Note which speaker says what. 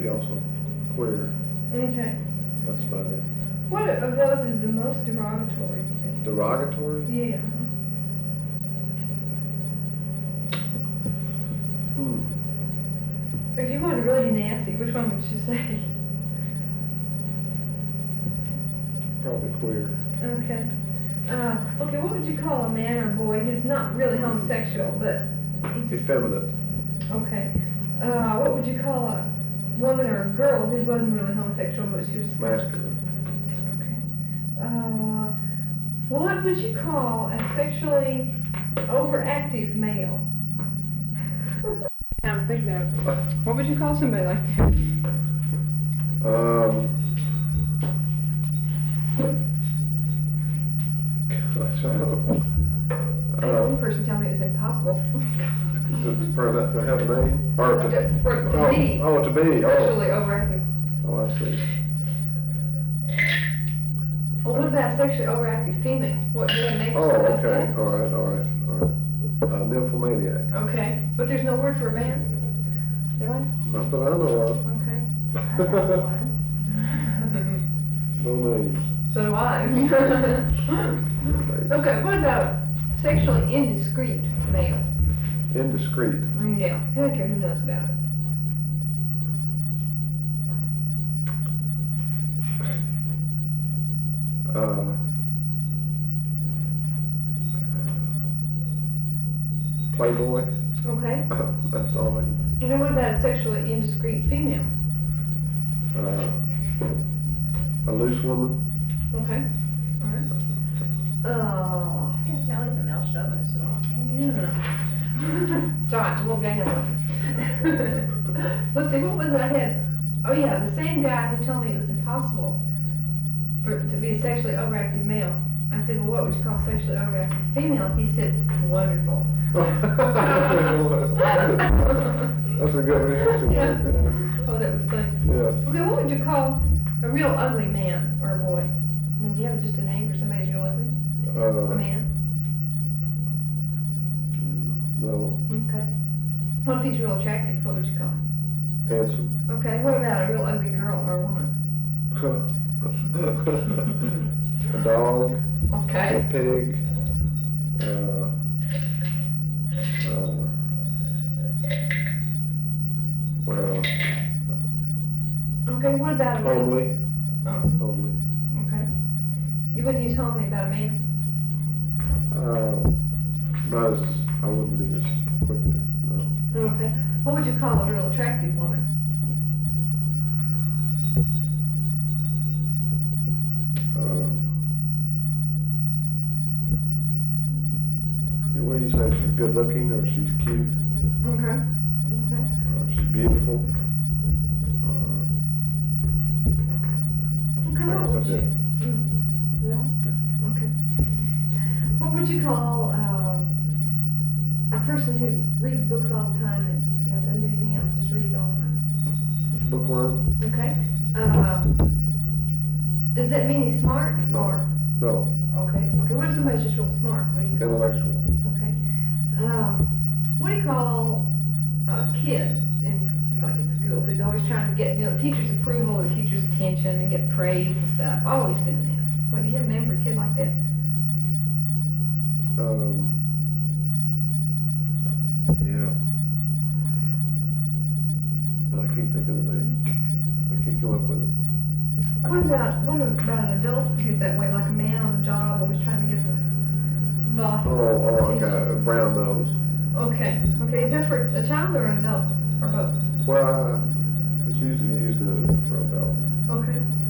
Speaker 1: be also queer.
Speaker 2: Okay.
Speaker 1: That's about it.
Speaker 2: What of those is the most derogatory, you think?
Speaker 1: Derogatory?
Speaker 2: Yeah. If you wanted to really be nasty, which one would you say?
Speaker 1: Probably queer.
Speaker 2: Okay. Okay, what would you call a man or boy who's not really homosexual, but he's...
Speaker 1: Effeminate.
Speaker 2: Okay. What would you call a woman or a girl who wasn't really homosexual, but she was...
Speaker 1: Masculine.
Speaker 2: Okay. What would you call a sexually overactive male? I'm thinking of... What would you call somebody like that?
Speaker 1: Gosh, I don't know.
Speaker 2: I had one person tell me it was impossible.
Speaker 1: For that to have a name? Or
Speaker 2: to be.
Speaker 1: Oh, to be.
Speaker 2: Sexually overactive.
Speaker 1: Oh, I see.
Speaker 2: Well, what about sexually overactive female? What do they make?
Speaker 1: Oh, okay. All right. Nymphomaniac.
Speaker 2: Okay, but there's no word for a man? Is that right?
Speaker 1: Not that I know of.
Speaker 2: Okay.
Speaker 1: No names.
Speaker 2: So do I. Okay, what about sexually indiscreet male?
Speaker 1: Indiscreet.
Speaker 2: Yeah, I don't care who knows about it.
Speaker 1: Playboy.
Speaker 2: Okay.
Speaker 1: That's all I can.
Speaker 2: And then what about a sexually indiscreet female?
Speaker 1: A loose woman.
Speaker 2: Okay. All right.
Speaker 3: I can't tell he's a male chauvinist at all, can you?
Speaker 2: Yeah. It's all right, we'll gang up on it. Let's see, what was it I had? Oh yeah, the same guy who told me it was impossible to be a sexually overactive male. I said, well, what would you call sexually overactive female? He said, wonderful.
Speaker 1: That's a good reaction.
Speaker 2: Yeah. Oh, that was funny.
Speaker 1: Yeah.
Speaker 2: Okay, what would you call a real ugly man or a boy? I mean, do you have just a name for somebody who's real ugly? A man?
Speaker 1: No.
Speaker 2: Okay. What if he's real attractive? What would you call him?
Speaker 1: Handsome.
Speaker 2: Okay, what about a real ugly girl or a woman?
Speaker 1: A dog.
Speaker 2: Okay.
Speaker 1: A pig. Well.
Speaker 2: Okay, what about a real...
Speaker 1: Homely.
Speaker 2: Oh,
Speaker 1: Homely.
Speaker 2: okay. You wouldn't use homely about a man?
Speaker 1: Not as, I wouldn't be as quick to, no.
Speaker 2: Okay. What would you call a real attractive woman?
Speaker 1: What do you say, she's good looking, or she's cute,
Speaker 2: Okay. Okay.
Speaker 1: or she's beautiful?
Speaker 2: Okay, what would you... Yeah? Okay. What would you call a person who reads books all the time and, you know, doesn't do anything else, just reads all the time?
Speaker 1: Bookworm?
Speaker 2: Okay. Does that mean he's smart, or?
Speaker 1: No.
Speaker 2: Okay. Okay, what if somebody's just real smart? What do you call?
Speaker 1: Intellectual.
Speaker 2: Okay. What do you call a kid in school who's always trying to get, you know, the teacher's approval, the teacher's attention, and get praise and stuff? Always doing that. What, do you have a name for a kid like that?
Speaker 1: Yeah. But I can't think of the name. I can't come up with it.
Speaker 2: What about an adult who's that way, like a man on the job, always trying to get the boss?
Speaker 1: Okay, brown nose.
Speaker 2: Okay. Okay, is that for a child or an adult, or both?
Speaker 1: Well, it's usually used for adults.
Speaker 2: Okay.